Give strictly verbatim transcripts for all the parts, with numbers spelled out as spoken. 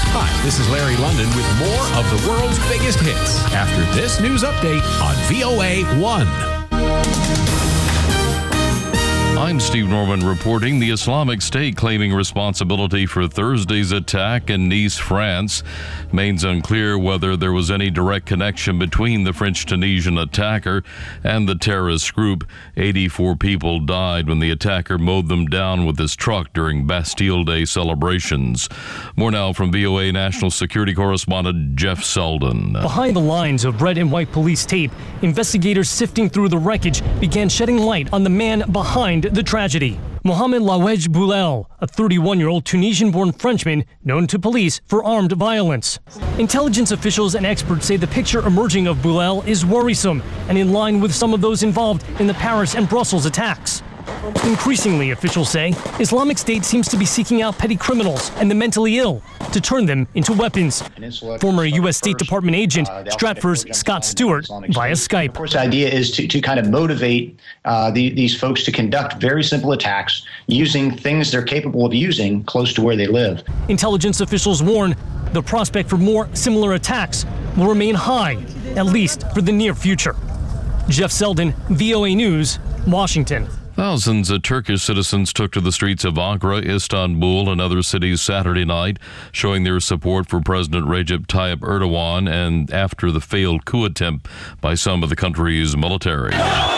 Hi, this is Larry London with more of the world's biggest hits after this news update on V O A one. I'm Steve Norman reporting. The Islamic State claiming responsibility for Thursday's attack in Nice, France. Remains unclear whether there was any direct connection between the French-Tunisian attacker and the terrorist group. eighty-four people died when the attacker mowed them down with his truck during Bastille Day celebrations. More now from V O A National Security Correspondent Jeff Selden. Behind the lines of red and white police tape, investigators sifting through the wreckage began shedding light on the man behind the tragedy. Mohamed Lawej Boulel, a thirty-one-year-old Tunisian-born Frenchman known to police for armed violence. Intelligence officials and experts say the picture emerging of Boulel is worrisome and in line with some of those involved in the Paris and Brussels attacks. Increasingly, officials say, Islamic State seems to be seeking out petty criminals and the mentally ill to turn them into weapons. Former U S State Department agent Stratford's Scott Stewart via Skype. Of course, the idea is to, to kind of motivate uh, the, these folks to conduct very simple attacks using things they're capable of using close to where they live. Intelligence officials warn the prospect for more similar attacks will remain high, at least for the near future. Jeff Selden, V O A News, Washington. Thousands of Turkish citizens took to the streets of Ankara, Istanbul, and other cities Saturday night, showing their support for President Recep Tayyip Erdogan and after the failed coup attempt by some of the country's military.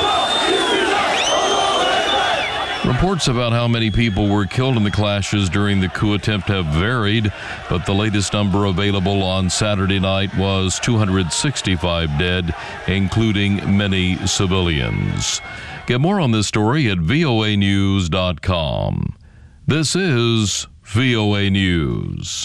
Reports about how many people were killed in the clashes during the coup attempt have varied, but the latest number available on Saturday night was two hundred sixty-five dead, including many civilians. Get more on this story at V O A news dot com. This is V O A News.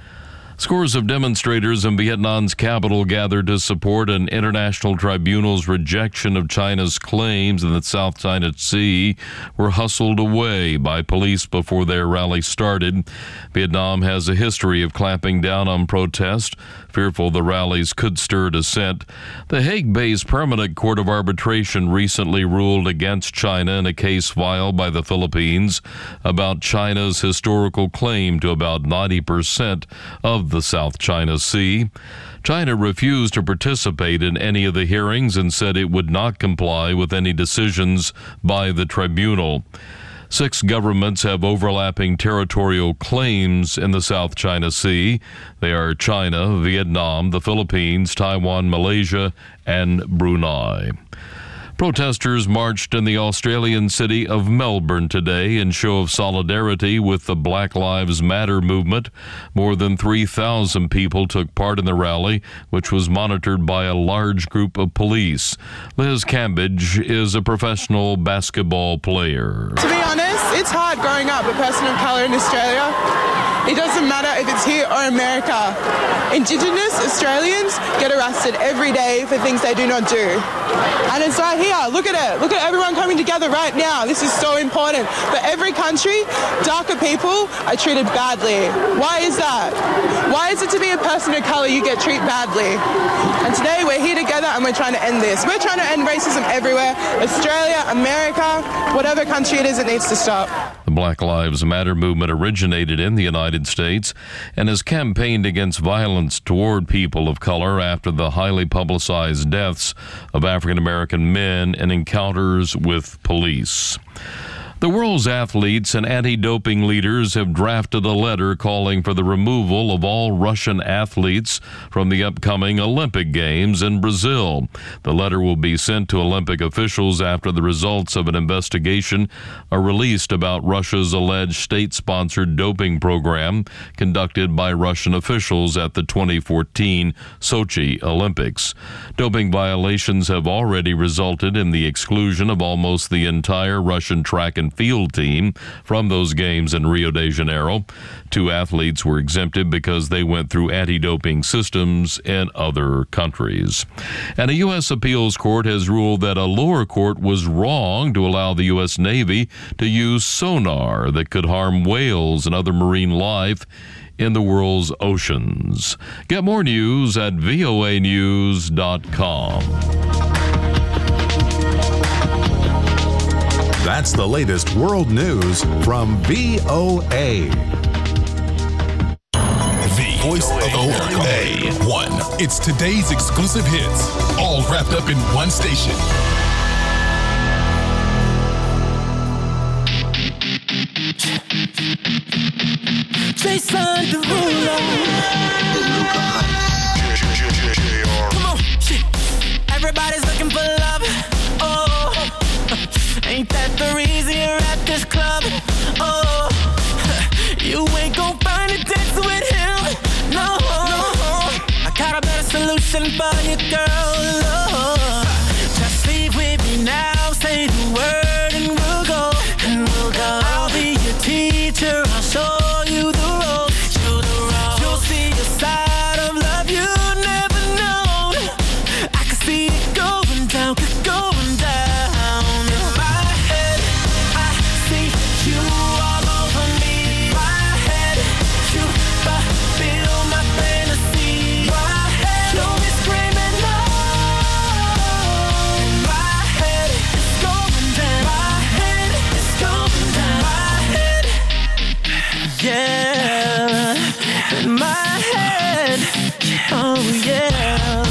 Scores of demonstrators in Vietnam's capital gathered to support an international tribunal's rejection of China's claims in the South China Sea were hustled away by police before their rally started. Vietnam has a history of clamping down on protest, fearful the rallies could stir dissent. The Hague-based Permanent Court of Arbitration recently ruled against China in a case filed by the Philippines about China's historical claim to about ninety percent of the South China Sea. China refused to participate in any of the hearings and said it would not comply with any decisions by the tribunal. Six governments have overlapping territorial claims in the South China Sea. They are China, Vietnam, the Philippines, Taiwan, Malaysia, and Brunei. Protesters marched in the Australian city of Melbourne today in show of solidarity with the Black Lives Matter movement. More than three thousand people took part in the rally, which was monitored by a large group of police. Liz Cambridge is a professional basketball player. To be honest, it's hard growing up a person of colour in Australia. It doesn't matter if it's here or America. Indigenous Australians get arrested every day for things they do not do. And it's right here. Look at it. Look at everyone coming together right now. This is so important. For every country, darker people are treated badly. Why is that? Why is it to be a person of colour you get treated badly? And today we're here together and we're trying to end this. We're trying to end racism everywhere. Australia, America, whatever country it is, it needs to stop. The Black Lives Matter movement originated in the United States and has campaigned against violence toward people of color after the highly publicized deaths of African American men in encounters with police. The world's athletes and anti-doping leaders have drafted a letter calling for the removal of all Russian athletes from the upcoming Olympic Games in Brazil. The letter will be sent to Olympic officials after the results of an investigation are released about Russia's alleged state-sponsored doping program conducted by Russian officials at the twenty fourteen Sochi Olympics. Doping violations have already resulted in the exclusion of almost the entire Russian track and field team from those games in Rio de Janeiro. Two athletes were exempted because they went through anti-doping systems in other countries. And a U S appeals court has ruled that a lower court was wrong to allow the U S Navy to use sonar that could harm whales and other marine life in the world's oceans. Get more news at V O A news dot com. That's the latest world news from V O A. voice of America. A one. It's today's exclusive hits, all wrapped up in one station. Jason Derulo. Come on, shit. Everybody's looking for love. Oh, ain't that the reason you're at this club? Oh, you ain't gon' find a dance with him. No, I got a better solution for you, girl. Oh, just leave with me now. Say the word and we'll go. And we'll go. I'll be your teacher. I'll show you the ropes. You the ropes. You'll see a side of love you never known. I can see it going down, going down. In my head, I see you all over me. My head, you fulfill my fantasy. My head, you'll be screaming no. In my head, it's going down. My head, it's going down. My head, yeah. In my head, oh yeah.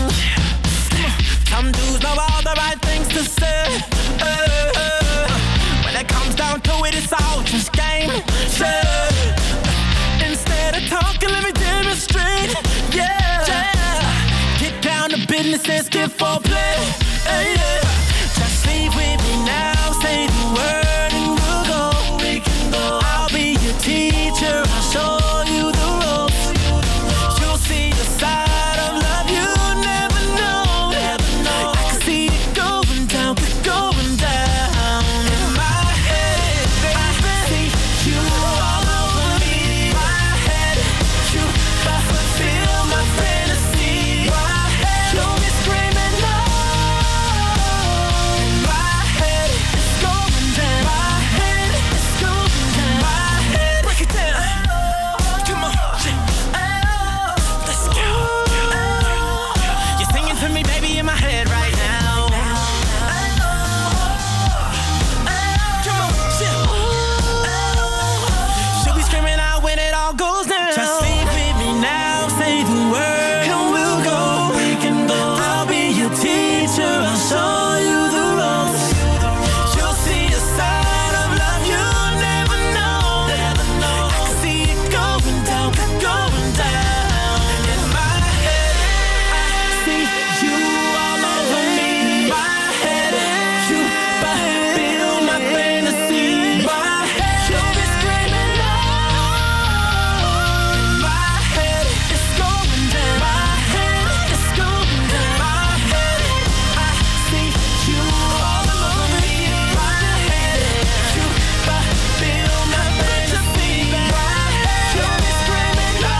Some dudes know all the right things to say. Uh, uh, when it comes down to it, it's all just game. Yeah. Instead of talking, let me demonstrate. Yeah. yeah. Get down to business and skip for play. Uh, yeah. Just leave with me now. Say the word and we'll go. We can go. I'll be your teacher. I'll show you the ropes. You'll see the side of love you never know. I can see it going down, going down. In my head, baby, I see you all over me. My head, you fulfill my fantasy. My head, you'll be screaming no. In my head, it's going down. My head, it's going down. My head, break it down. Come on, let's go. You're singing to me, baby, in my head right now. Come on, she'll be screaming out when it all goes down. Just leave with me now, say the word, and we'll go. We can go. I'll be your teacher. I'll show you the ropes. You'll see a side of love you never know. I can see it going down, going down. In my head, I see you all over me. My head, you fulfill my fantasy. My head, you'll be screaming no. In my head, it's going down. My head, it's going down. My head, I see you all over me. My head, you fulfill my fantasy. My head, you'll be screaming no.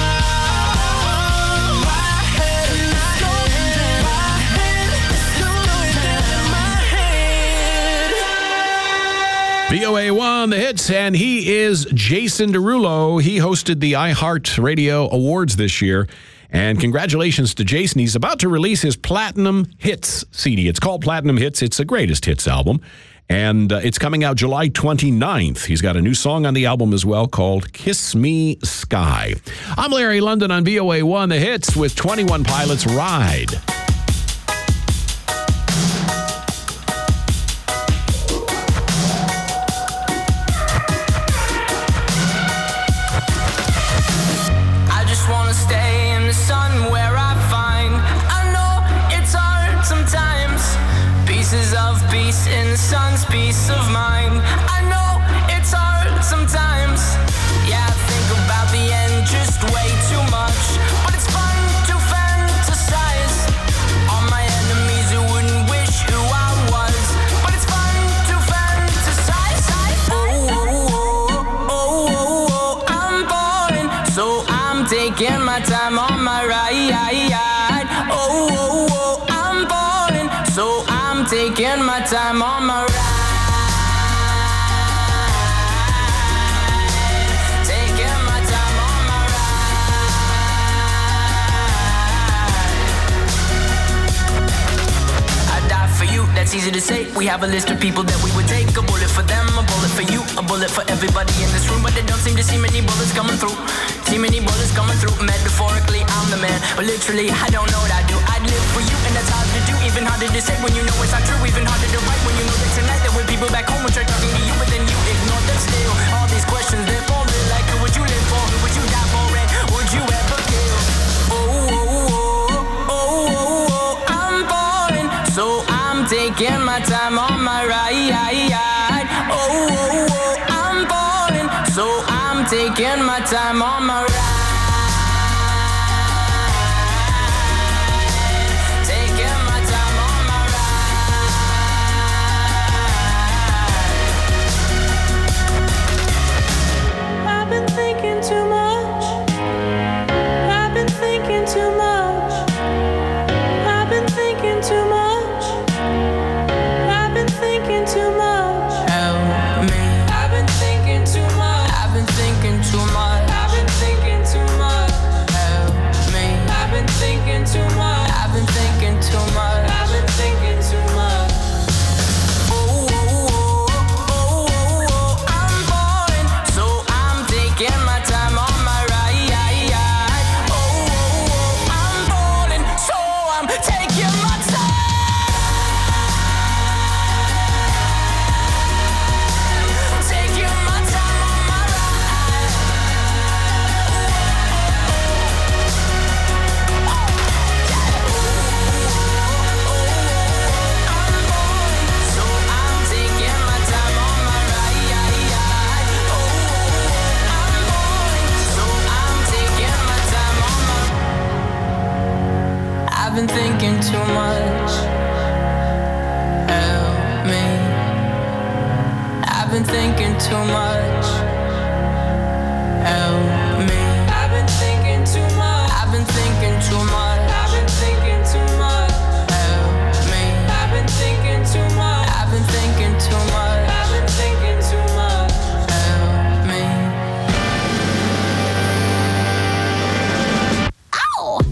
My head, it's going down. My head, it's going down. My head. V O A one, the hits, and he is Jason Derulo. He hosted the iHeartRadio Awards this year. And congratulations to Jason. He's about to release his Platinum Hits C D. It's called Platinum Hits. It's a greatest hits album. And uh, it's coming out July twenty-ninth. He's got a new song on the album as well called Kiss Me Sky. I'm Larry London on V O A one, the hits, with twenty-one Pilots Ride. I just wanna stay in the sun where I find. I know it's hard sometimes. Pieces of peace in the sun's peace of mind. I know it's hard sometimes. Yeah, I think about the end just way too much. But it's fun to fantasize. All my enemies who wouldn't wish who I was. But it's fun to fantasize. Oh, oh, oh, oh, oh, oh, I'm falling, so I'm taking my time on my ride. Oh, oh, oh, I'm falling, so I'm taking my time on my ride. Taking my time on my ride. I die for you, that's it's easy to say. We have a list of people that we would take. A bullet for them, a bullet for you, a bullet for everybody in this room. But they don't seem to see many bullets coming through. See many bullets coming through. Metaphorically, I'm the man, but literally, I don't know what I do. I'd live for you, and that's hard to do. Even harder to say when you know it's not true. Even harder to write when you know that tonight there were people back home who tried talking to you, but then you ignore them still. All these questions, they're falling like, who would you live for? Who would you die for? And would you ever kill? Oh, oh, oh, oh, oh, oh, I'm falling, so I'm taking my time on my ride. Oh, oh, oh, I'm falling, so I'm taking my time on my ride. Too much, help me. I've been thinking too much, help me. I've been thinking too much. I've been thinking too much. I've been thinking too much, help me. I've been thinking too much. I've been thinking too much. I've been thinking too much, help me. Ow!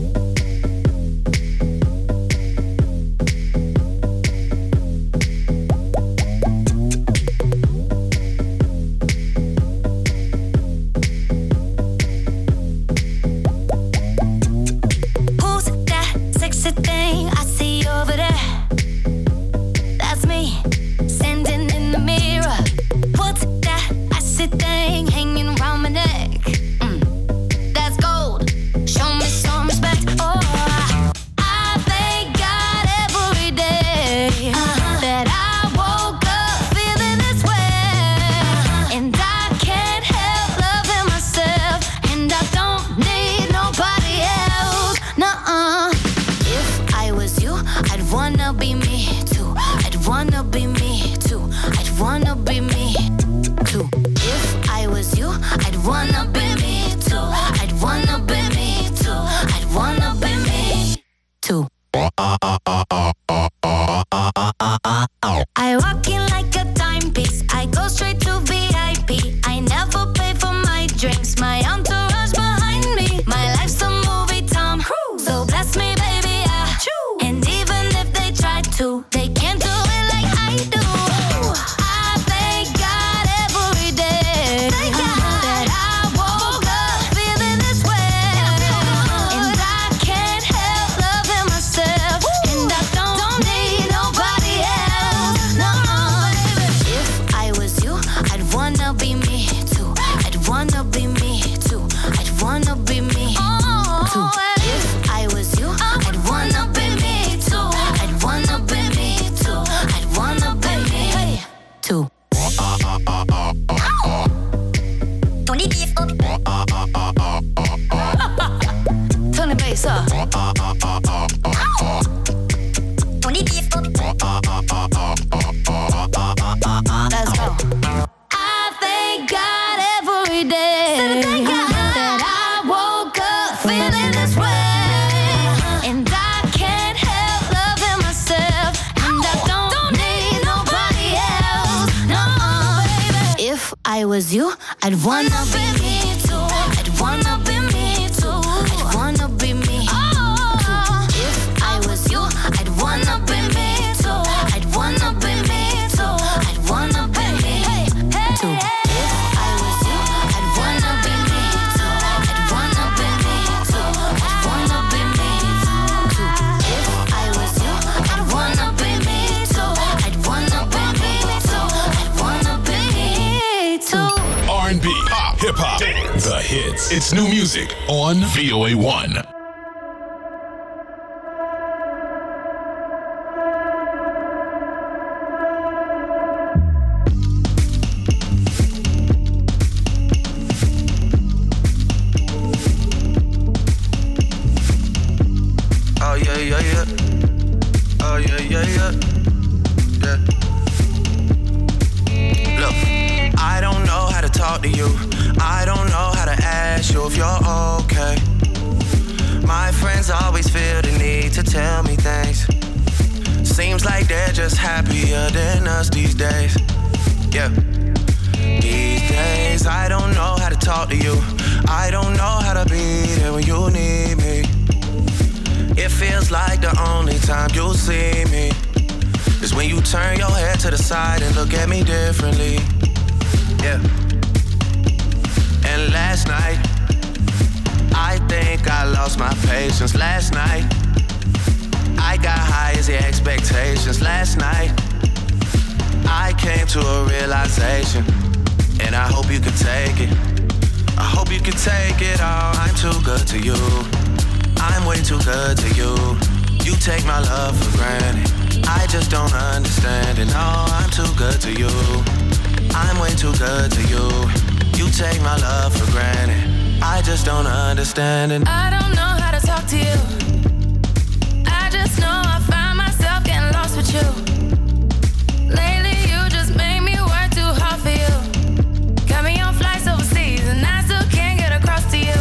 I was you, I'd wanna be me too. I'd wanna be me too. I'd wanna be me too. If I was you, I'd wanna be me too. I'd wanna hits. It's new music on V O A one. Oh yeah, yeah, yeah. Oh yeah, yeah, yeah. Yeah. Look, I don't know how to talk to you. I don't know how to ask you if you're okay. My friends always feel the need to tell me things. Seems like they're just happier than us these days. Yeah. These days, I don't know how to talk to you. I don't know how to be there when you need me. It feels like the only time you'll see me is when you turn your head to the side and look at me differently. Yeah. And last night, I think I lost my patience. Last night, I got high as the expectations. Last night, I came to a realization, and I hope you can take it. I hope you can take it all. I'm too good to you. I'm way too good to you. You take my love for granted. I just don't understand it. No, I'm too good to you. I'm way too good to you. You take my love for granted. I just don't understand it. I don't know how to talk to you. I just know I find myself getting lost with you. Lately you just make me work too hard for you. Got me on flights overseas and I still can't get across to you.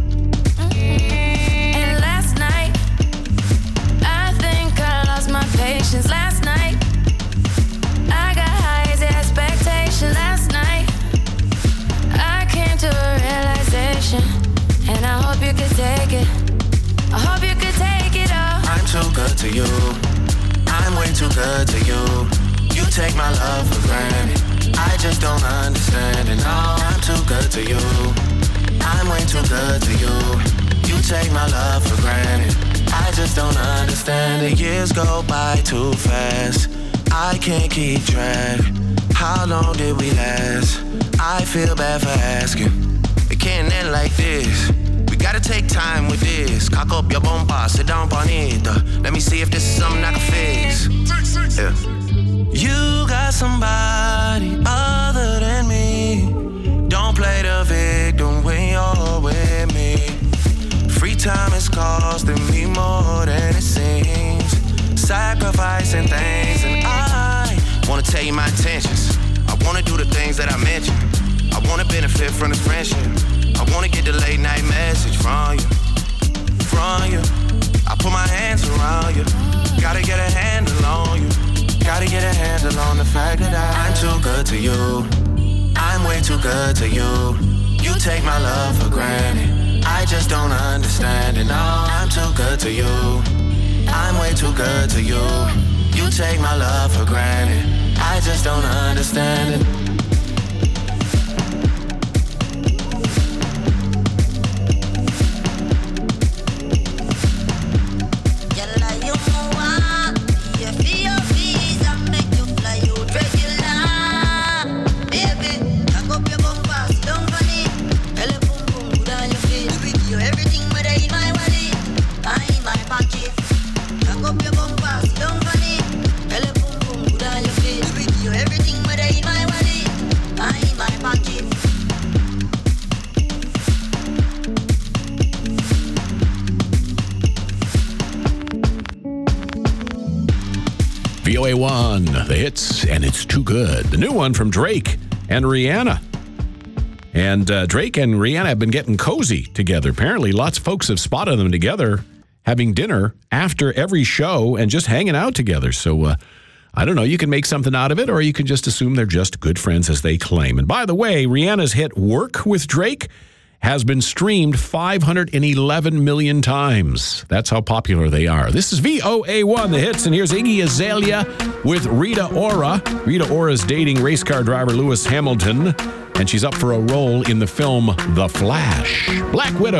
And last night, I think I lost my patience. Last night, I got high as expectation. Last night, I came to a realization, and I hope you could take it. I hope you could take it all. I'm too good to you. I'm way too good to you. You take my love for granted. I just don't understand it. No, I'm too good to you. I'm way too good to you. You take my love for granted. I just don't understand it. Years go by too fast. I can't keep track. How long did we last? I feel bad for asking. It can't end like this. We gotta take time with this. Cock up your bomba, sit down on it. Let me see if this is something I can fix. Yeah. You got somebody other than me. Don't play the victim when you're with me. Free time is costing me more than it seems. Sacrificing things, and I wanna tell you my intentions. I wanna do the things that I mentioned. I wanna benefit from this friendship. I wanna get the late night message from you, from you. I put my hands around you. Gotta get a handle on you. Gotta get a handle on the fact that I, I'm too good to you. I'm way too good to you. You take my love for granted. I just don't understand it. No, I'm too good to you. I'm way too good to you. You take my love for granted. I just don't understand it. V O A one, the hits, and it's too good. The new one from Drake and Rihanna. And uh, Drake and Rihanna have been getting cozy together. Apparently, lots of folks have spotted them together having dinner after every show and just hanging out together. So, uh, I don't know, you can make something out of it, or you can just assume they're just good friends as they claim. And by the way, Rihanna's hit Work with Drake has been streamed five hundred eleven million times. That's how popular they are. This is V O A one, the hits, and here's Iggy Azalea with Rita Ora. Rita Ora's dating race car driver Lewis Hamilton, and she's up for a role in the film The Flash. Black Widow.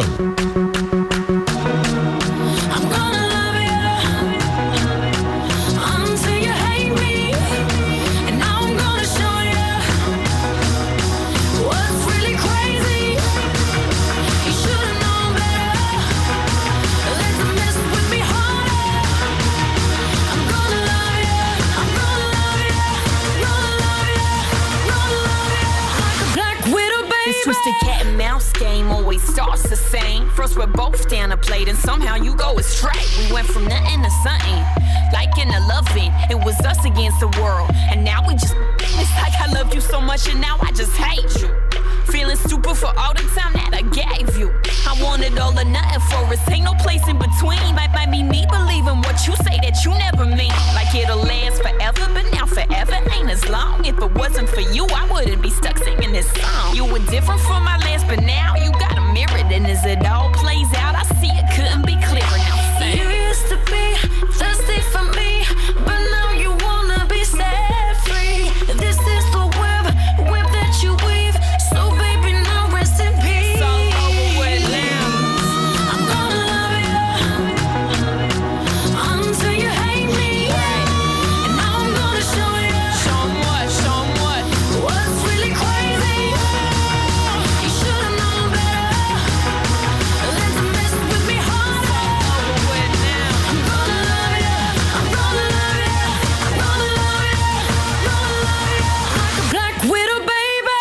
starts the same. First we're both down a plate and somehow you go astray. We went from nothing to something, like in a loving. It was us against the world, and now we just, it's like I love you so much and now I just hate you. Feeling stupid for all the time that I gave you. I wanted all or nothing for us, ain't no place in between. Might, might be me believing what you say that you never mean. Like it'll last forever, but now forever ain't as long. If it wasn't for you, I wouldn't be stuck singing this song. You were different from my last, but now you got a mirror. And as it all plays out, I see it couldn't be clearer. Now sing. You used to be thirsty for me, but now you wanna be set free. This is the web, web that you weave. So baby, now rest in peace. It's all over with now. I'm gonna love you until you hate me. And now I'm gonna show you. Show 'em what, show 'em what. What's really crazy? You should've known better than to mess with me harder. Over with now. I'm gonna love you. I'm gonna love you. I'm gonna love you. I'm gonna love you like a black widow, baby.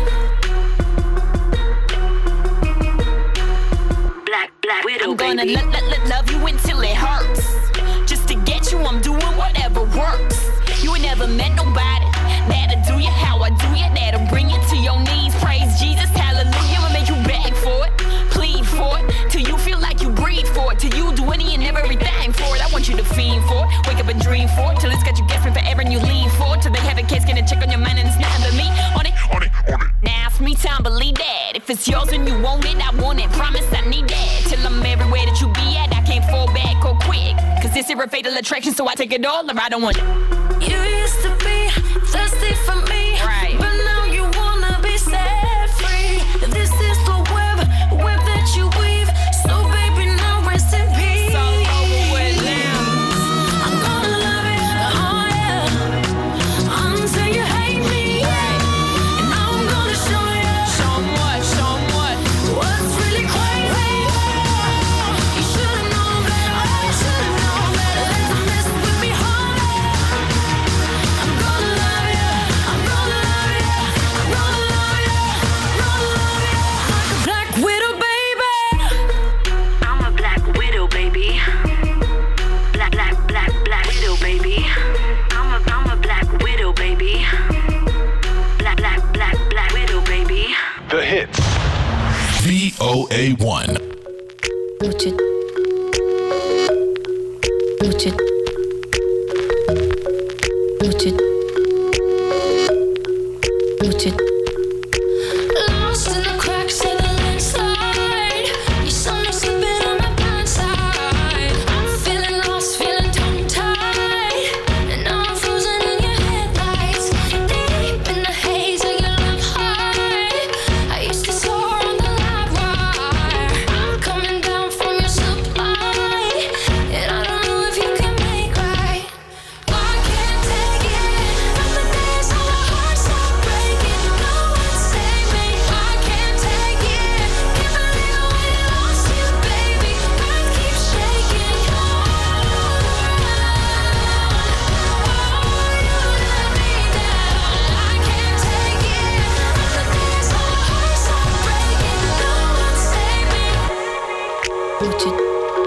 Black, black widow, I'm gonna lo- lo- lo- love you until it hurts. Just to get you, I'm doing whatever works. You ain't never met nobody that'll do you how I do you, that'll bring you to your knees. Praise Jesus, hallelujah. I'ma make you beg for it, plead for it, till you feel like you breathe for it, till you do any and everything for it. I want you to fiend for it, wake up and dream for it, till it's got you guessing forever and you lean for it, till they have a case, get a check on your mind and it's nothing but me on it, on it, on it. Now it's me time, believe that. If it's yours and you want it, I want it. Promise I need that. Till I'm everywhere that you be at, I can't fall back or quick. Cause this is a fatal attraction, so I take it all or I don't want it. You used to be thirsty for me, Right. but now you wanna be set free. This is the web, web that you weave. So baby, now rest in peace. It's all over with now. I'm gonna love you, oh yeah, until you hate me. And now I'm gonna show you. Show 'em what, show 'em what. What's really crazy? You should've known better. You should've known better than to mess with me harder. I'm gonna love you. I'm gonna love you. I'm gonna love you. I'm gonna love you like a black widow, baby. I'm a black widow, baby. Black, black, black, black widow, baby. I'm a, I'm a black widow, baby. Black, black, black, black widow, baby. The hits. V O A one. What you? What you? What you? What you? Lost in the cracks of the landslide. You saw me slipping on my blind side. I'm feeling lost, feeling tongue-tied, and now I'm frozen in your headlights. Deep in the haze of your love high, I used to soar on the live wire. I'm coming down from your supply, and I don't know if you can make right. I can't take it from the days our hearts are breaking. No one save me. I can't take it. Can't believe when I lost you, baby. Earth keeps shaking. Oh, you let me down. I can't take it from the days our hearts are breaking. No one save me. What you?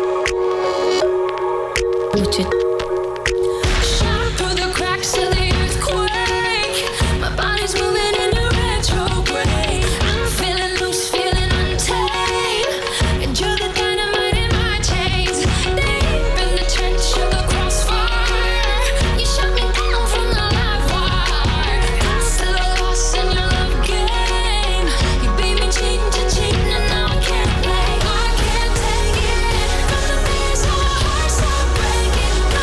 What you? Shot through the cracks of the earthquake. My body's moving in a retrograde. I'm feeling loose, feeling untamed, and you're the dynamite in my chains. Deep in the trench of the crossfire, you shot me down from the live wire. I'm still lost in your love game. You beat me cheating to cheating, and now I can't play. I can't take it from the days our hearts are breaking. No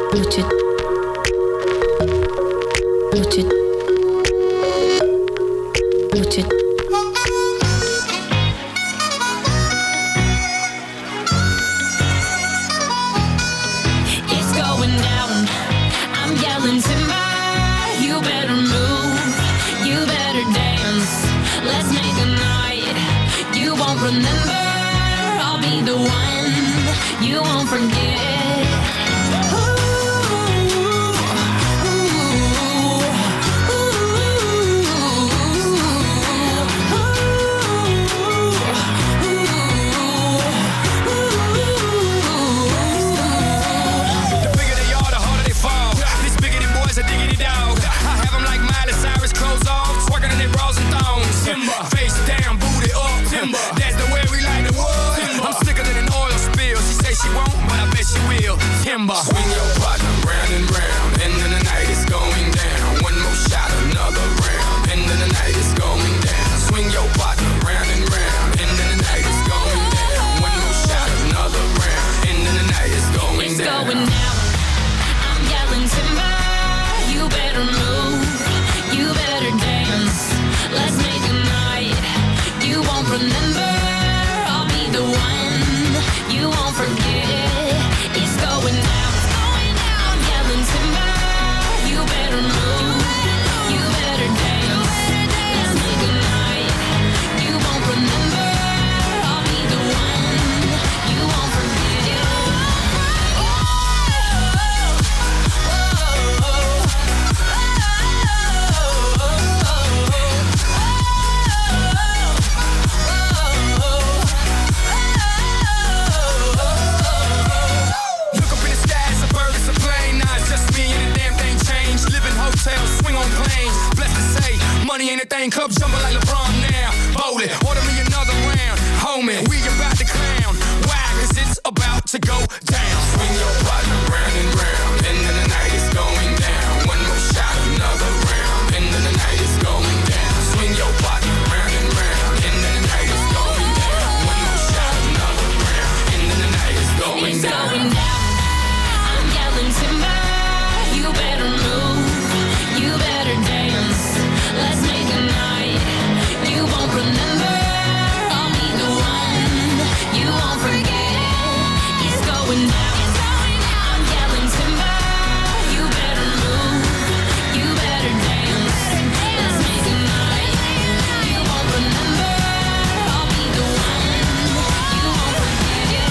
what you, what you, what you. It's going down. I'm yelling timber. You better move. You better dance. Let's make a night you won't remember. I'll be the one you won't forget. Face down, booty up. Timber. That's the way we like the wood. Timber. I'm sicker than an oil spill. She say she won't, but I bet she will. Timber. Swing your partner round and round. End of the night is going down. One more shot, another round. End of the night is going down. Swing your partner round and round. End of the night is going down. One more shot, another round. End of the night is going it's down. It's going down. I'm yelling timber. You better move. You better dance. Let's make a night you won't remember. I'll be the one you won't forget. It's going down. I'm yelling timber. You better move. You better dance. Let's make a night you won't remember. I'll be the one you won't forget. Swing on planes, blessed to say, money ain't a thing, club jumping like LeBron now. Bowl it, order me another round, homie, we about to clown. Why? Cause it's about to go down. Swing your partner round and round, end of the night is going down. One more shot, another round, end of the night is going down. Swing your partner round and round, end of the night is going down. One more shot, another round, end of the night is going it's down. Going down. I'm yelling timber. You better move. You better dance. Let's make a night you won't remember. I'll be the one you won't forget. It's going down. It's going down. I'm yelling timber. You better move. You better dance. Let's make a night you won't remember. I'll be the one you won't forget.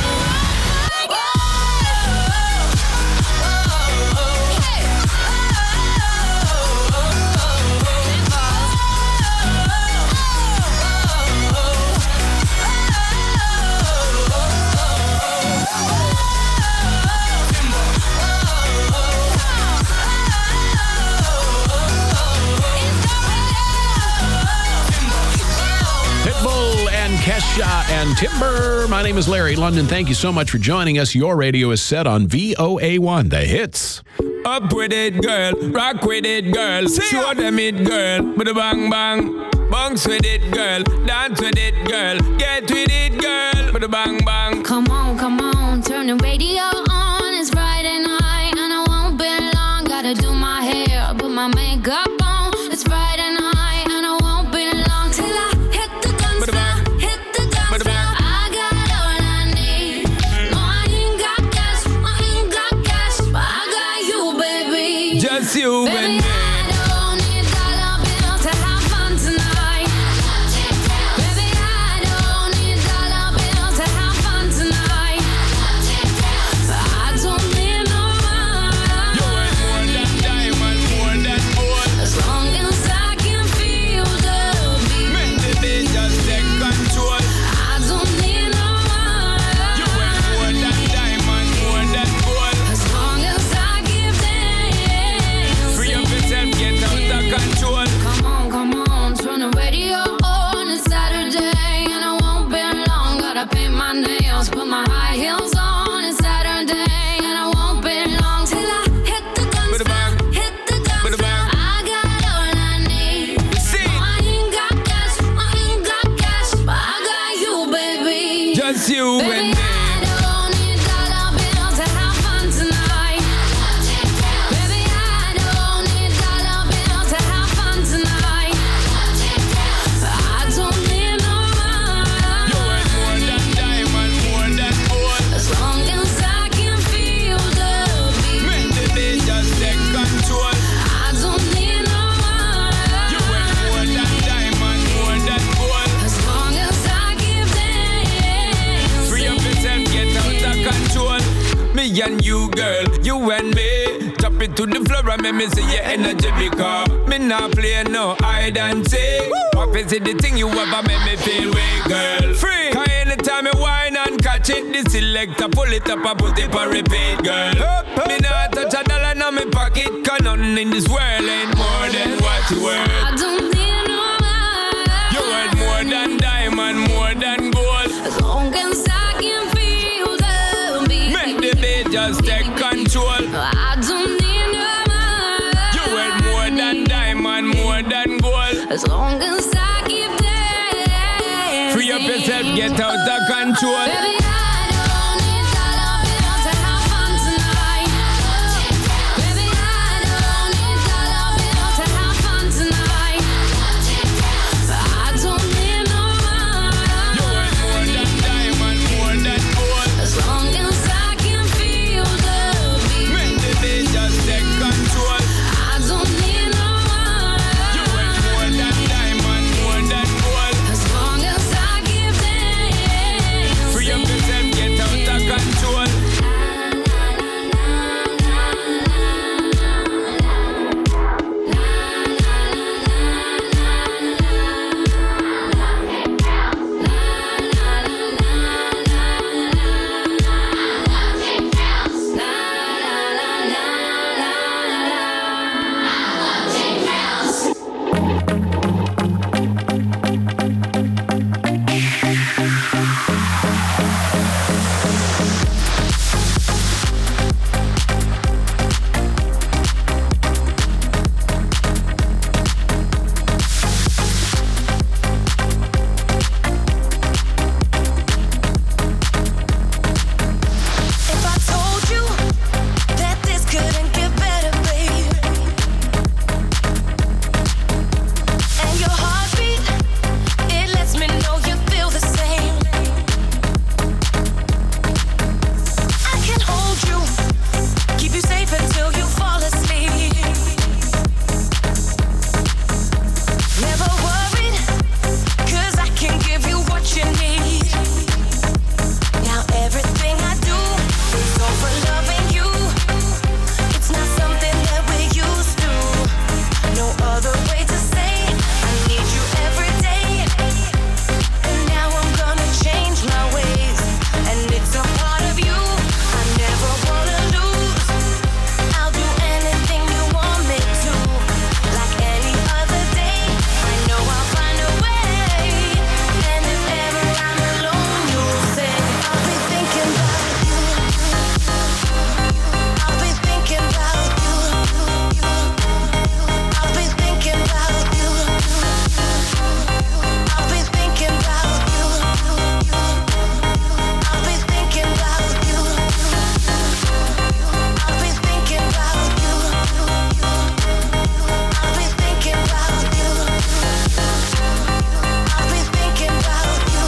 Pitbull and Kesha and Timber. My name is Larry London. Thank you so much for joining us. Your radio is set on V O A one, the hits. Up with it, girl. Rock with it, girl. Show them it, girl. With a bang bang. Bounce with it, girl. Dance with it, girl. Get with it, girl. With a bang bang. Come on, come on, turn the radio on. It's Friday night and I won't be long. Gotta do my hair, put my makeup on. It's Friday night and I won't be long till I hit the dance floor, hit the dance floor. I got all I need. No, I ain't got cash, I ain't got cash, but I got you, baby. Just you baby, and me. I don't need dollar bills to have fun tonight. Baby, I don't need dollar bills to have fun tonight. But I don't need no money. You ain't more than diamond, more than gold. As long as I can feel the beat. Make the day just take control. I don't need no money. You ain't more than diamond, more than gold. As long as I give dance. Free up yourself. girl. You and me, drop it to the floor and make me see your energy because me not play no hide and seek. What is it the thing you ever make me feel way, girl? Free. Cause anytime I whine and catch it, the selector pull it up and put it for repeat, girl. Me not touch a dollar in my pocket, cause nothing in this world ain't more than what you worth. I don't need no money. You worth more than diamond, more than gold. As long as I can feel the beat. Make the beat just take control. I don't need no money. You worth more than diamond, more than gold. As long as I keep dancing. Free up yourself, get out of control. Baby, I don't need dollar bills to have fun tonight. Baby, I don't need dollar bills to have fun tonight. I don't need no money. You worth more than diamond, more than gold. As long as I can feel the beat. Make the beat just take control. I don't need no money. You worth more than diamond, more than gold. As long as I keep dancing. Free up yourself, get out of control. If I told you that this couldn't get better, babe, and your heartbeat, it lets me know you feel the same. I can hold you, keep you safe until you fall asleep. Never worried, 'cause I can give you what you need. Now everything I do is all for loving you. It's not something that we're used to. No other way to say I need you every day. And now I'm gonna change my ways. And it's a part of you I never wanna lose. I'll do anything you want me to. Like any other day, I know I'll find a way. And if ever I'm alone, you'll say I'll be thinking about you. I'll be thinking about you. I'll be thinking about you. I'll be thinking about you. I'll be thinking about you. I'll be thinking about you. I'll be thinking about you. I'll be thinking about you.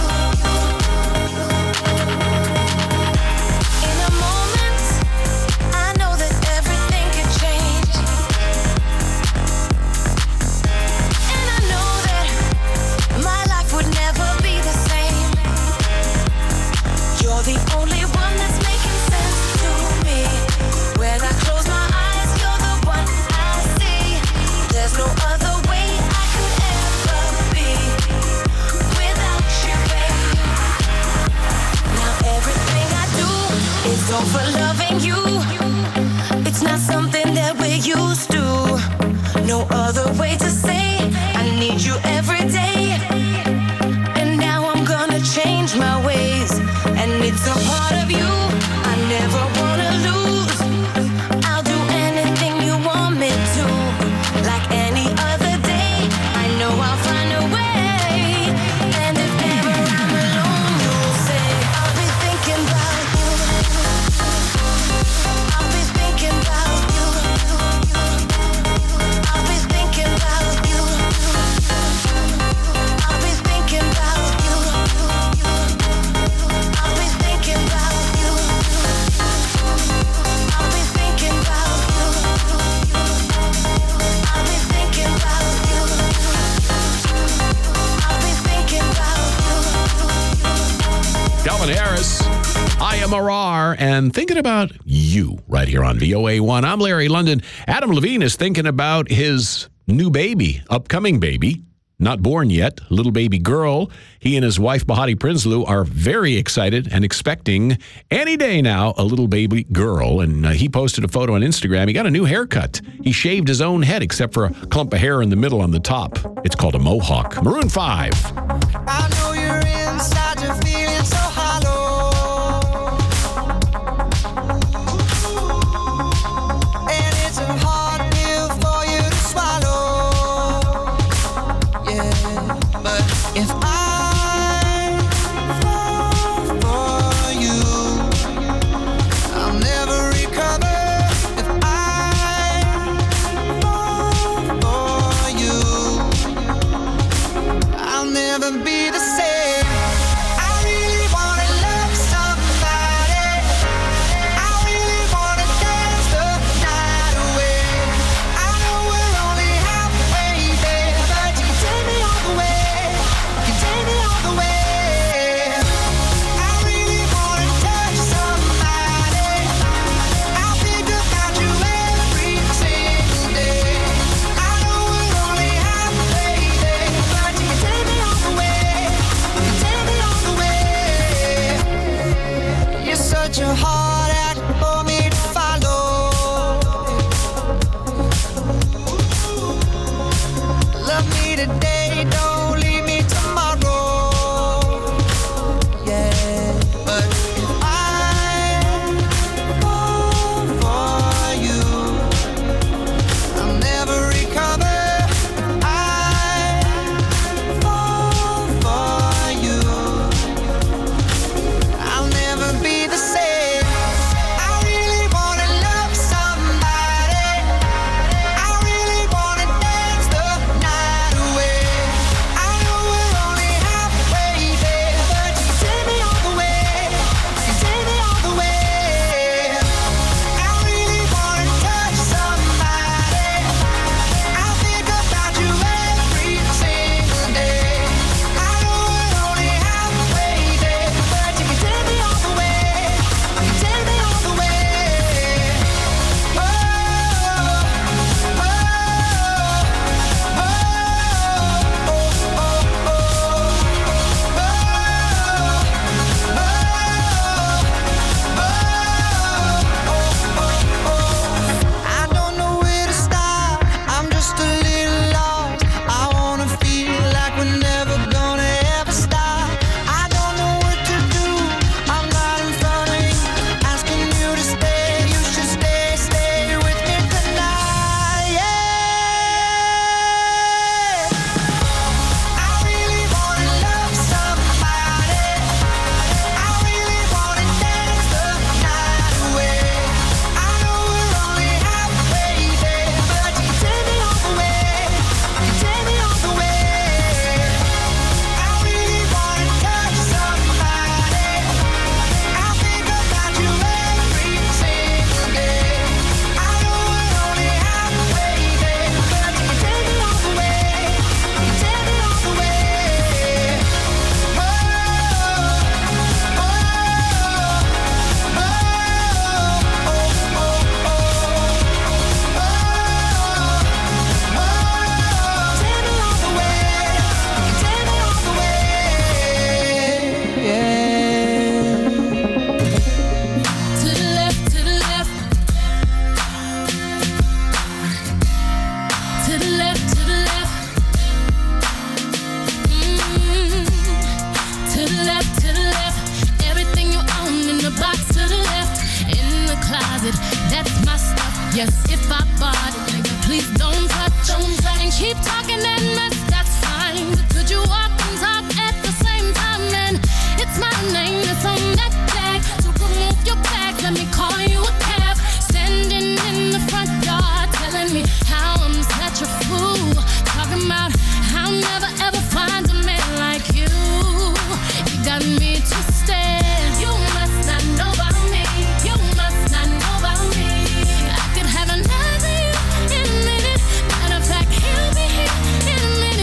In a moment, I know that everything can change. And I know that my life would never be the same. You're the only one that's making sense to me. When I close my eyes, you're the one I see. There's no other way I could ever be without you, babe. Now everything I do is all for loving you. It's not something that we're used to. No other way to say I need you every day. And now I'm gonna change my ways. And it's a part of you I never wanna lose. I'll do anything you want me to. Like any other day, I know I'll find a way. And if ever I'm alone, you'll say I'll be thinking about you. I'll be thinking about you. I'll be thinking about Maya Marar, and thinking about you right here on V O A one. I'm Larry London. Adam Levine is thinking about his new baby, upcoming baby, not born yet, little baby girl. He and his wife, Bahati Prinsloo, are very excited and expecting any day now a little baby girl. And uh, he posted a photo on Instagram. He got a new haircut. He shaved his own head except for a clump of hair in the middle on the top. It's called a mohawk. Maroon five. I know you're inside, you're feeling so hollow. And it's a hard pill for you to swallow. Yeah, but if I fall for you, I'll never recover. If I fall for you, I'll never be the same. I really wanna love somebody. I really wanna dance the night away. I know we're only halfway there, but you can take me all the way. You can take me all the way. I really wanna touch somebody. I think about you every single day. I know we're only halfway there, but you can take me all the way. You can take me all the way. You're such a hard act for me to follow. Love me today, don't leave me tomorrow. Yeah, but if I fall for you, I'll never recover. If I fall for you, I'll never be the same. I really wanna love somebody. I really wanna dance the night away. I know we're only halfway there, but you can take me all the way. You can take me all the way. I really wanna touch somebody. I think about you every single day. I know we're only halfway there, but you can take me all the way. You can take me all the way. Oh, oh, I don't know where to start. I'm just a little lost. I wanna feel like we're never gonna ever stop. I don't know what to do. I'm not in front of you, asking you to stay. You should stay, stay with me tonight. Yeah. I really wanna love somebody. I really wanna dance the night away. I know we're only halfway there, but you can take me all the way. You can take me all the way. I really wanna touch somebody. I think about you every single day. I know we're only halfway there, but you can take me all the way. You can take me all the way. Oh, To the left, to the left. To the left, to the left. Mm. To the left, to the left. Everything you own in the box to the left. In the closet, that's my stuff. Yes, if I bought it, nigga, please don't touch. Don't touch. And keep talking that mess, that's fine. But could you walk and talk at the same time? And it's my name that's on that tag. So remove your bag, let me call you a cab. Standing in the front yard, telling me how I'm such a fool. Talking about how I'll never ever find a man like you. You got me twisted. You must not know about me. You must not know about me. I could have another you in a minute. Matter of fact, he'll be here in a minute.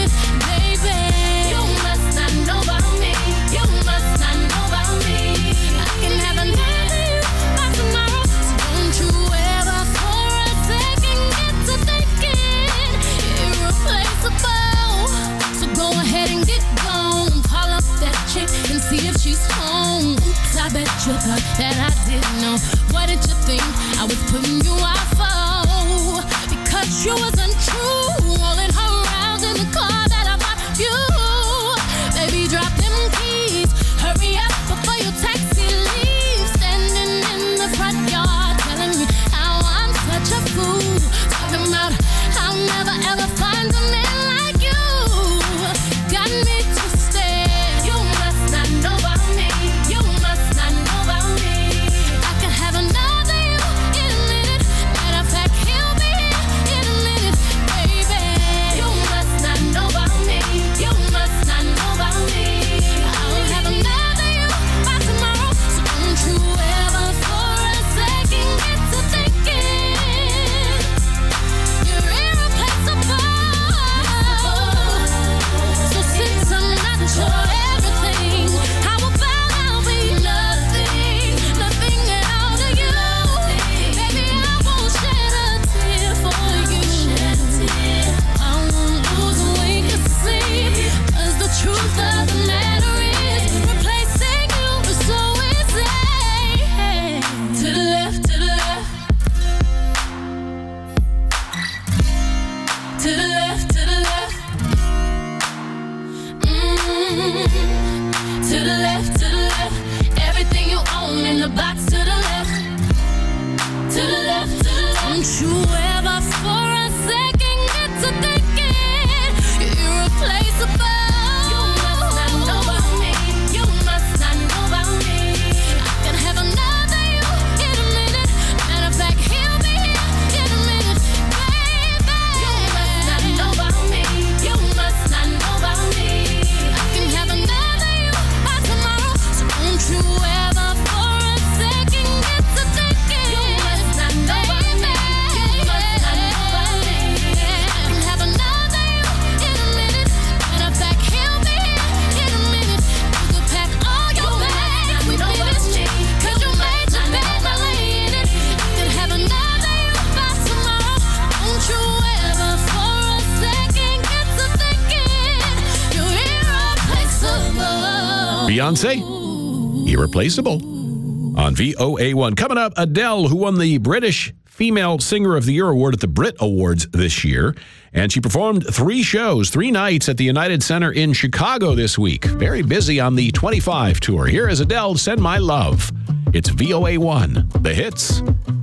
Don't you ever for a second get to thinking you're irreplaceable. You must not know about me. You must not know about me. I can have another you in a minute. Matter of fact, he'll be here in a minute, baby. You must not know about me. You must not know about me. I can have another you by tomorrow. So don't you ever for a second get to thinking you must not know about me. You must not know about me. I can have another you in a minute. Matter of fact, he'll be here in a minute. You could pack all your bags with me, 'cause you made your bed by laying it. I could have another you by tomorrow. Don't you ever for a second get to thinking you're irreplaceable. Beyonce, Irreplaceable, on V O A one. Coming up, Adele, who won the British Female Singer of the Year award at the Brit Awards this year. And she performed three shows, three nights at the United Center in Chicago this week. Very busy on the twenty-five tour. Here is Adele, Send My Love. It's V O A one, the hits.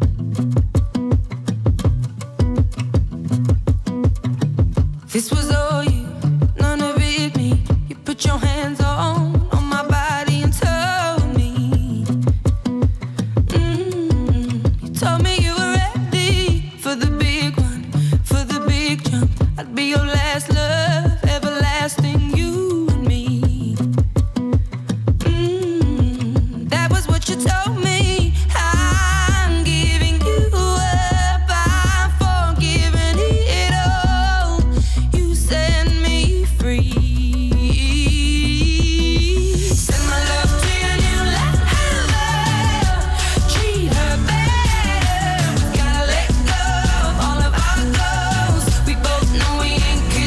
This was all you, none of it me. You put your hands on, on my body and told me. Mm, you told me you were ready for the big one, for the big jump. I'd be your last love, everlasting, you and me. Mm, that was what you told me. I'm giving you up, I'm forgiving it all. You set me free. Send my love to your new lover. Treat her better. Gotta let go of all of our goals. We both know we ain't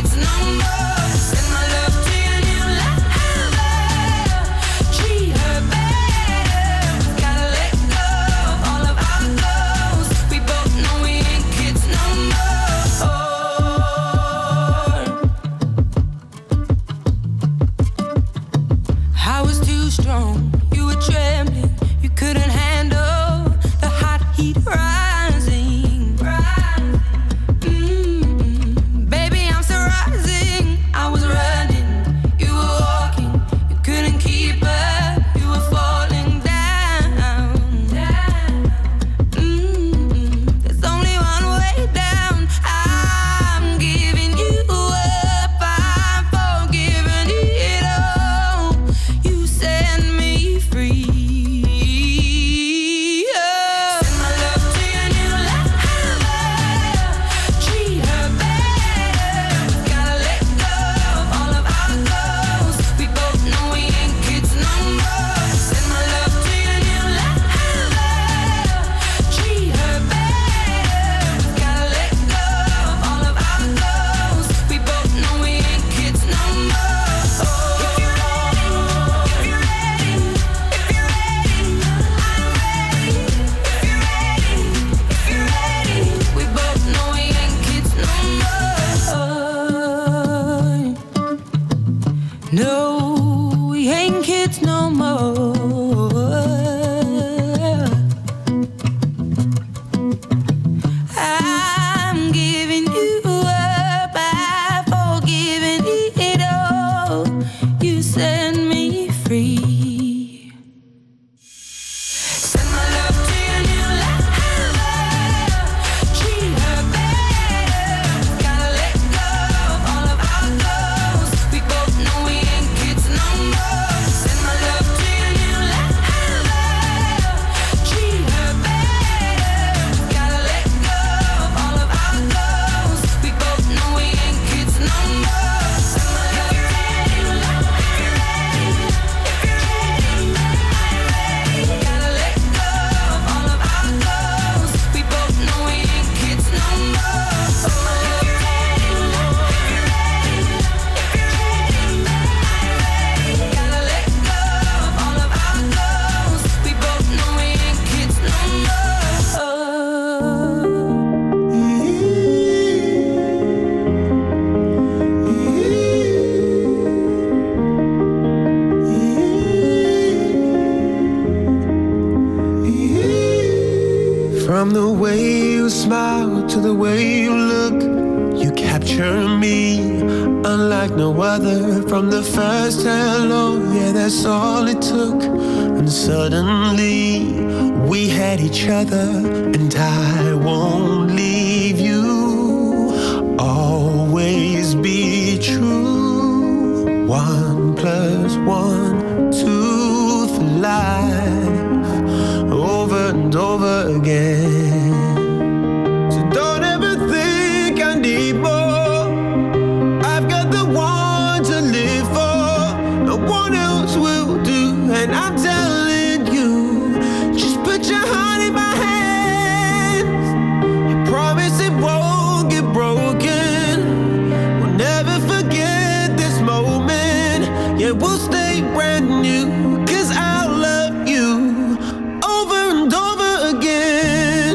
you smile, to the way you look. You capture me, unlike no other. From the first hello, yeah, that's all it took. And suddenly, we had each other. And I won't leave you, always be true. One plus one, two for life, over and over again. So don't ever think I need more. I've got the one to live for. No one else will do. And I'm telling you, just put your heart in my hands. I promise it won't get broken. We'll never forget this moment. Yeah, we'll stay brand new. Cause I'll love you over and over again.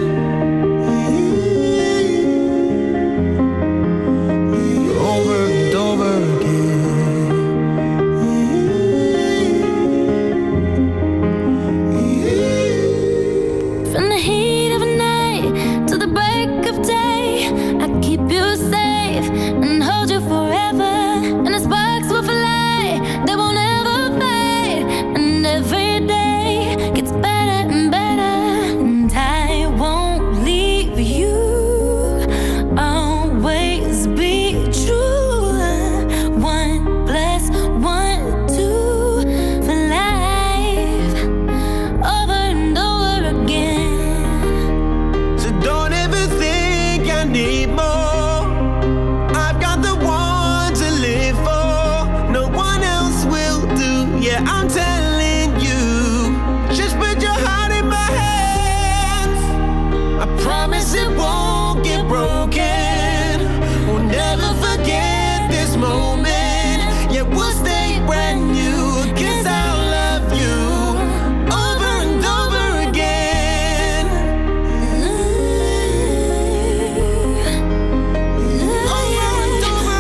Over and over again. From the heat of a night to the break of day, I keep you safe and hold you forever. And the sparks will fly, they won't ever fade. And every day gets better and better. And I won't leave you, always be true. One plus one, two for life, over and over again. So don't ever think I need more. I've got the one to live for. No one else will do. Yeah, I'm telling you. Just put your heart in my hands. I promise it won't get broken. We'll never forget this moment. Yeah, we'll stay brand new. Cause I'll love you over and over again. Over and over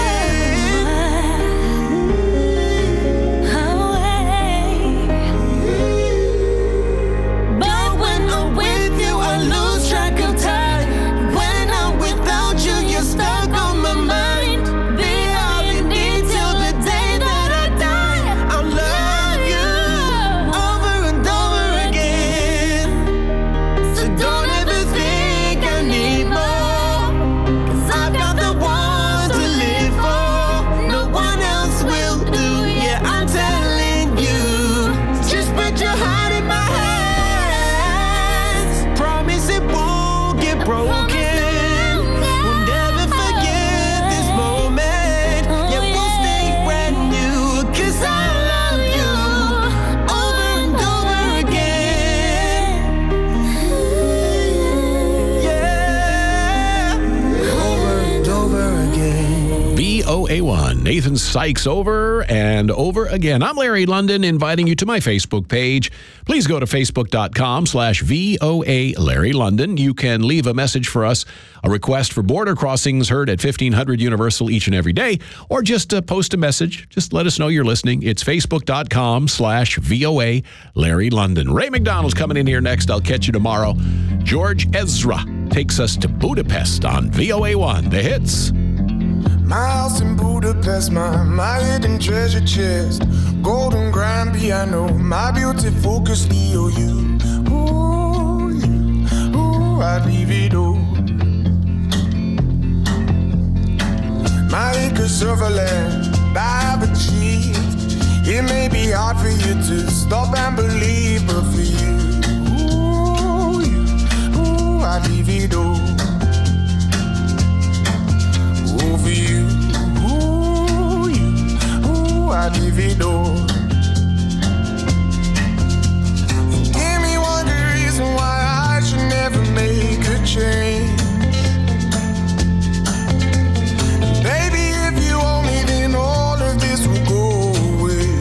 But when I'm with you, I lose track of time. When I'm without you, you're stuck on my mind. Be all you need till the day that I die. I'll love you over and over again. So don't ever think I need more. Cause I've got the one to live for. No one else will do. Yeah, I'm telling you. Just put your heart in my hands. Promise it won't get broken. We'll never forget this moment. Yeah, we'll stay brand new. Cause I love you over and over again. Yeah, over and over again. V O A one, Nathan Sykes, over and over again. I'm Larry London, inviting you to my Facebook page. Please go to facebook.com slash VOA Larry London. You can leave a message for us, a request for border crossings heard at fifteen hundred Universal each and every day, or just uh, post a message. Just let us know you're listening. It's facebook.com slash VOA Larry London. Ray McDonald's coming in here next. I'll catch you tomorrow. George Ezra takes us to Budapest on V O A one, The Hits. My house in Budapest, my, my hidden treasure chest, golden grand piano, my beauty focus E O U. Ooh, you, ooh, I'd leave it all. My acres of land I've achieved. It may be hard for you to stop and believe, but for you, ooh, you, ooh, I'd leave it all. Over you, ooh, you, ooh, I'd leave it all. Give me one good reason why I should never make a change. Baby, if you owe me, then all of this will go away.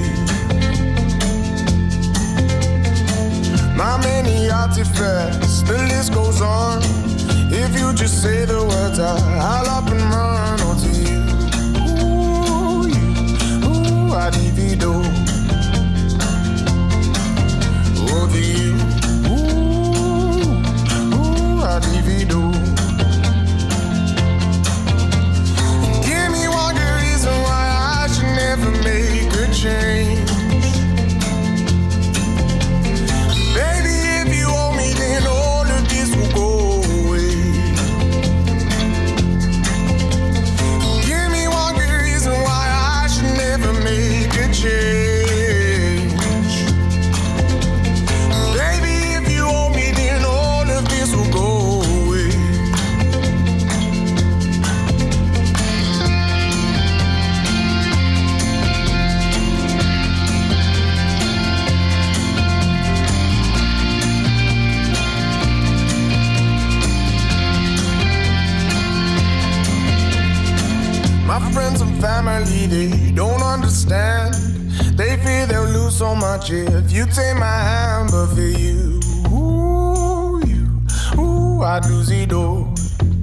My many artifacts, the list goes on. If you just say the words, I, I'll up and run onto you. Ooh, you, ooh, I'd leave it all. Over you, ooh, ooh, I'd leave it all. friends and family, they don't understand. They fear they'll lose so much if you take my hand. But for you, ooh, you, ooh, I'd lose it all.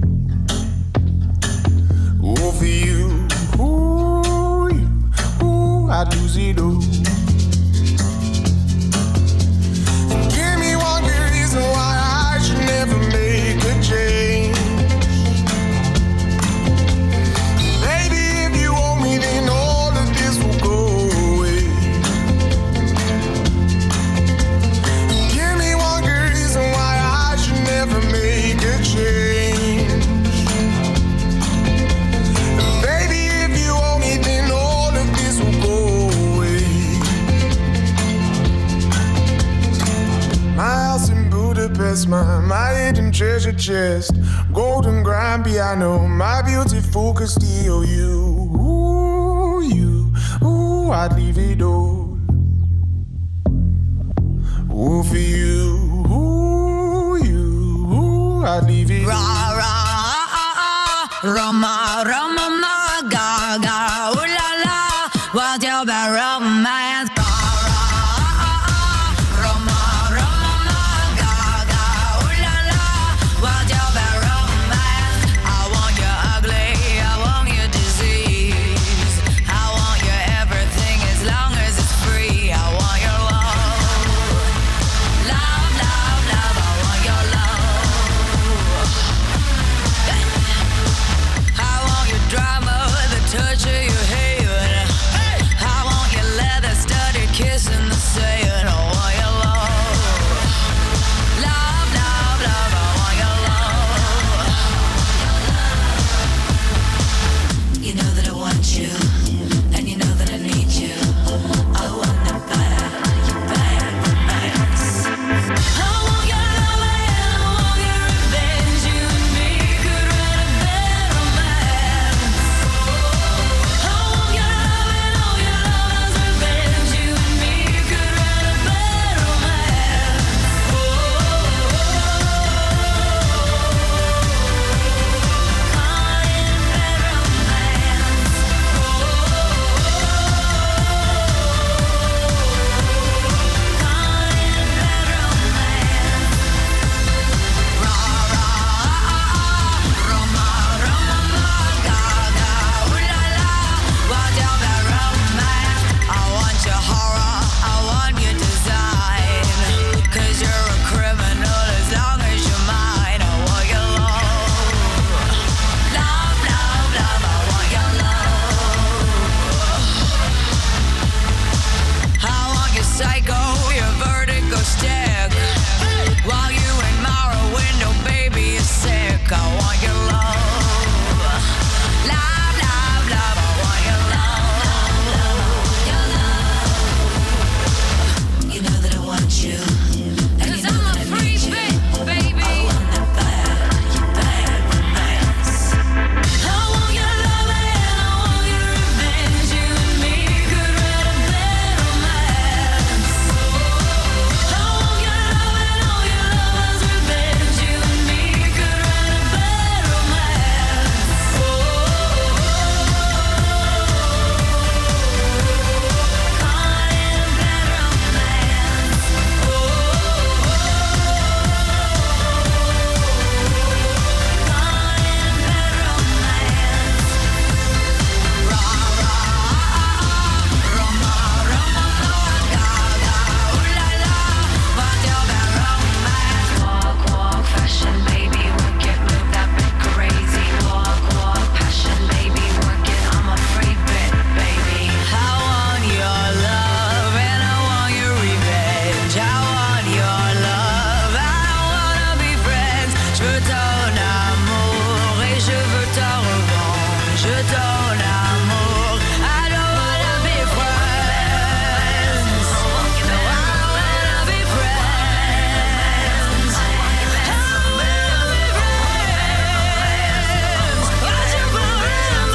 Ooh, for you, ooh, you, ooh, I'd lose it all. Give me one good reason why I should never make a change. Baby, if you owe me, then all of this will go away. Give me one good reason why I should never make a change. Baby, if you owe me, then all of this will go away. My house in Budapest, my, my hidden treasure chest, golden grand piano, my beautiful Castillo. You, ooh, you, ooh, I'd leave it all. Ooh, for you, ooh, you, ooh, I'd leave it all. Ra ra ah ah, Roma Roma ma ga ga, ooh la la, what's your bad romance? Ra ra ah ah, Roma Roma ma ga ga, ooh la la, what's your bad romance? I want you ugly, I want you disease, I want you everything as long as it's free. I want your love, love, love, love. I want your love. I want your drama, the touch of your hand. I want your leather-studded kiss in the sand. I want your love, love, love, love. I want your love. You know that I want you, and you know that I need you. I want it bad, you bad romance. I want your love and I want your revenge. You and me could write a bad romance. I want your love and all your love's revenge. You and me could write a bad romance. I want your horror, I want your design, 'cause you're a criminal as long as you're mine. I want your love, love, love, love. I want your love. I want your psycho, your vertigo stick, while you admire a window, baby, you're sick. I want your love, love, love, love. I want your love, your love. You know that I want you, and you know that I need you. Baby. I want that bad, you bad romance. I want your love and I want your revenge. You and me could write a bad romance. I want your love and all your love's revenge. You and me could write a bad romance. Walk, walk, fashion, baby, work it, move that bit crazy. Walk, walk, passion, baby, work it. I'm a free bit, baby. I want your love and I want your revenge. I want your love, I wanna be friends. Je veux ton amour et je veux ta revanche. Je ton amour, I don't wanna be friends. No, I wanna be friends. I wanna be friends. What's your problem?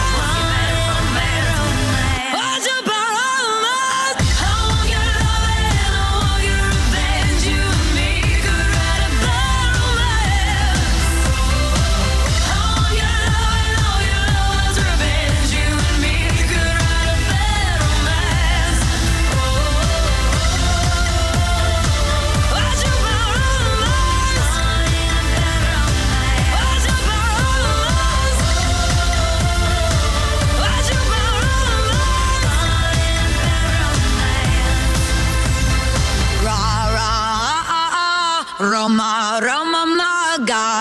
What's your problem? I want your love and I want your revenge. You and me could write a bad romance. I want your love and all your love's revenge.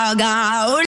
ga ga. Ooh